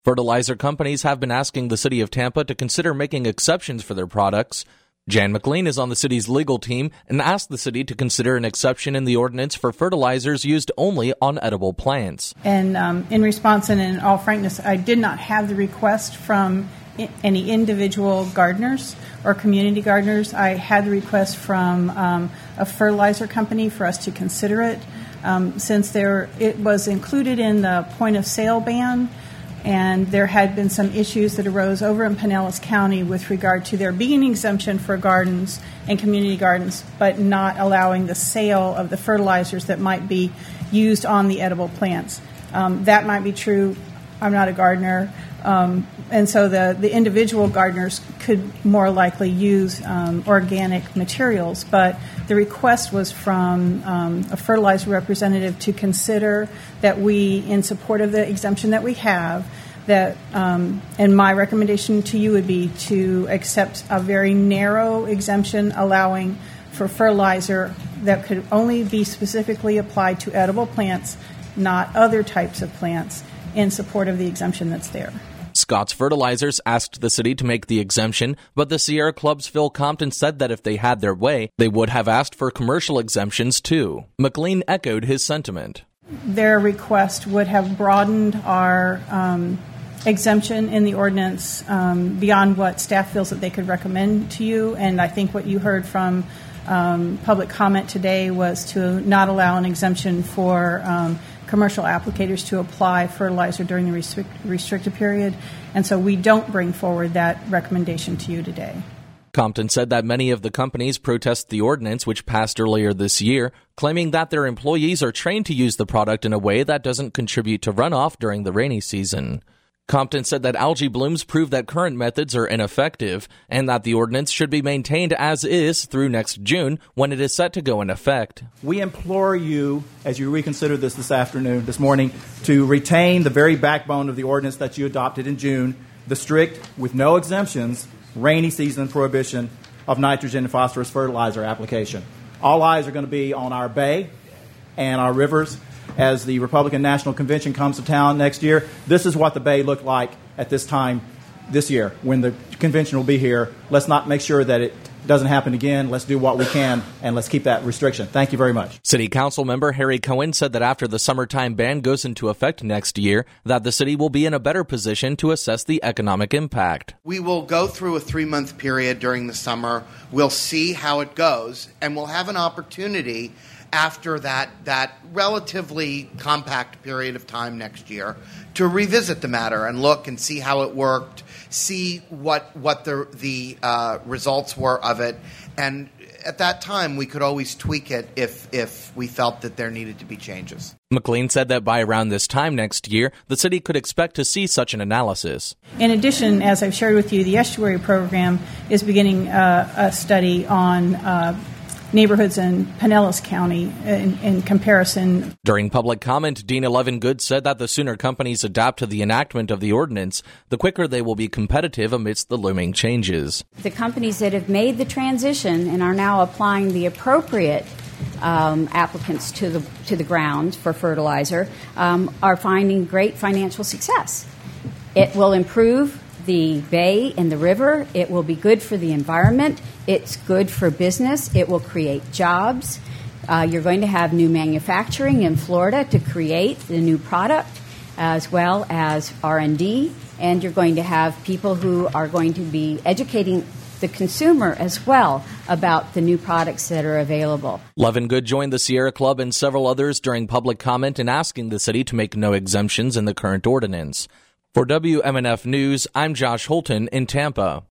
Fertilizer companies have been asking the city of Tampa to consider making exceptions for their products. Jan McLean is on the city's legal team and asked the city to consider an exception in the ordinance for fertilizers used only on edible plants. And in response and in all frankness, I did not have the request from any individual gardeners or community gardeners. I had the request from a fertilizer company for us to consider it since it was included in the point of sale ban. And there had been some issues that arose over in Pinellas County with regard to there being an exemption for gardens and community gardens, but not allowing the sale of the fertilizers that might be used on the edible plants. That might be true. I'm not a gardener. And so the individual gardeners could more likely use organic materials. But the request was from a fertilizer representative to consider that we, in support of the exemption that we have, that and my recommendation to you would be to accept a very narrow exemption allowing for fertilizer that could only be specifically applied to edible plants, not other types of plants, in support of the exemption that's there. Scott's Fertilizers asked the city to make the exemption, but the Sierra Club's Phil Compton said that if they had their way, they would have asked for commercial exemptions too. McLean echoed his sentiment. Their request would have broadened our exemption in the ordinance beyond what staff feels that they could recommend to you, and I think what you heard from public comment today was to not allow an exemption for commercial applicators to apply fertilizer during the restricted period, and so we don't bring forward that recommendation to you today. Compton said that many of the companies protest the ordinance, which passed earlier this year, claiming that their employees are trained to use the product in a way that doesn't contribute to runoff during the rainy season. Compton said that algae blooms prove that current methods are ineffective and that the ordinance should be maintained as is through next June when it is set to go in effect. We implore you, as you reconsider this morning, to retain the very backbone of the ordinance that you adopted in June, the strict, with no exemptions, rainy season prohibition of nitrogen and phosphorus fertilizer application. All eyes are going to be on our bay and our rivers as the Republican National Convention comes to town next year. This is what the Bay looked like at this time this year when the convention will be here. Let's not make sure that it doesn't happen again. Let's do what we can, and let's keep that restriction. Thank you very much. City Council member Harry Cohen said that after the summertime ban goes into effect next year, that the city will be in a better position to assess the economic impact. We will go through a 3-month period during the summer. We'll see how it goes, and we'll have an opportunity after that relatively compact period of time next year to revisit the matter and look and see how it worked, see what the results were of it, and at that time we could always tweak it if we felt that there needed to be changes. McLean said that by around this time next year, the city could expect to see such an analysis. In addition, as I've shared with you, the estuary program is beginning a study on neighborhoods in Pinellas County in comparison. During public comment, Dean Levengood said that the sooner companies adapt to the enactment of the ordinance, the quicker they will be competitive amidst the looming changes. The companies that have made the transition and are now applying the appropriate applicants to the ground for fertilizer are finding great financial success. It will improve the bay and the river. It will be good for the environment. It's good for business. It will create jobs. You're going to have new manufacturing in Florida to create the new product, as well as R&D. And you're going to have people who are going to be educating the consumer as well about the new products that are available. Levengood joined the Sierra Club and several others during public comment in asking the city to make no exemptions in the current ordinance. For WMNF News, I'm Josh Holton in Tampa.